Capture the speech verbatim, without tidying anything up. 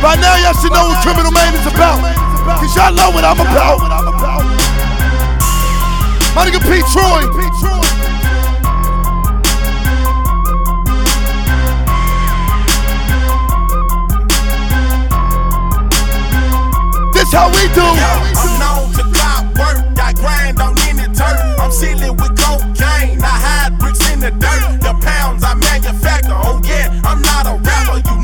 By now y'all should know what Criminal Man is about, cause y'all know what I'm about. My nigga P. Troy. This how we do.